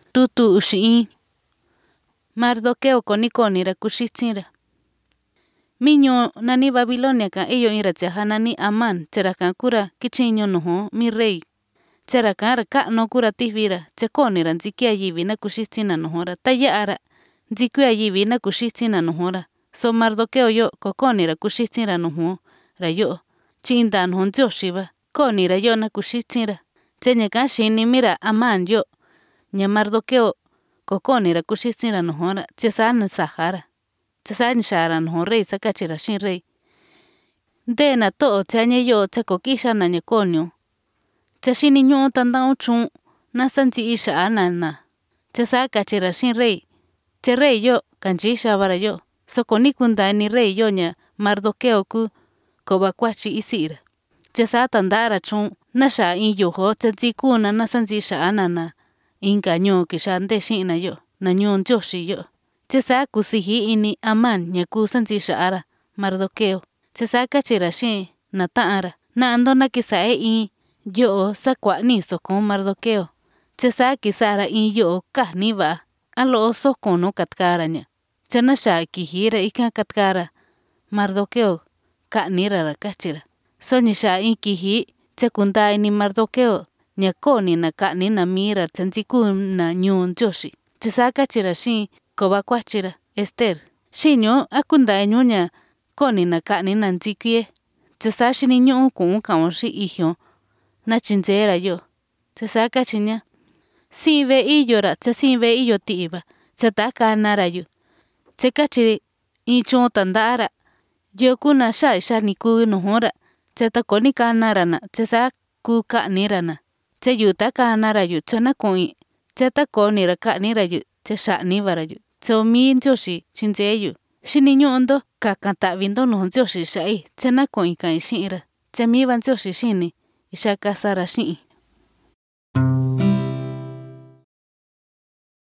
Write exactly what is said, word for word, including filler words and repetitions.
tutu uxiin Mardoqueo konikonira kuxitsira miño nani Babilonia ka iyo ira tsaja nani Amán tsera kura kichiño nojo mi rey tsera kara ka'no kura tivira tsekonira ntsikia yivina kuxitsina nojora tayara ntsikuia yivina kuxitsina nojora so Mardoqueo yo kokonira kuxitsira nojo ra yo chinda nojo Ndioxiva konira yo na kuxitsira tseñaka xini mira Amán yo ña Mardoqueo kokonira kuxitsira nojora tsesana sajara tsesani xara nojo rey sakachira xin rey ndena to'o tsaña yo tsakokixana naña konio tsaxini ñu'u tandau chun nasanti ixa nana tsasakachira xin rey tse rey yo kanchixa vara yo sokoni kundani rey yo ña Mardoqueo ku koba kuachi isira tsasa tandara chun naxa in yojo tsantikuna nasanti xa nana inka ñu'u kixande xina yo na ñu'u Ndioxi yo tsasa kusiji ini Amán ña ku santi xa'ara Mardoqueo tsasa kachira xin na ta'ara na ando na kisae in yo sakuani soko Mardoqueo tsasa kisara in yo kajni va alo sokono katkara ña tsana xa kijira ika katkara Mardoqueo kanira ra kachira soñi xa in kiji tsekunda ini Mardoqueo ña koni na kani na mira tsantiku na ñu'u Ndioxi tsasa kachira xin koba kuachira Ester xiño akunda ñuña koni na kani na ntsikie tsasa xini ñu'u kun kaon xi ijo na chintsera yo tsasa kachiña sin ve iyora tsa sin ve iyo ti'iva tsata kanara yo tsekachi in chun tandara yo kuna xa xa ni ku nojora tsata koni kanara na tsasa ku kanira na tse yuta kanara yo tsana kuin tsata konira kanira yo tsexa ni vara yo tsomi Ndioxi chintseyo xini ñu'undo kakatavindo nojo Ndioxi xai tsana kuin kan xi'ira tsemi va Ndioxi xini ixa kasara xi'i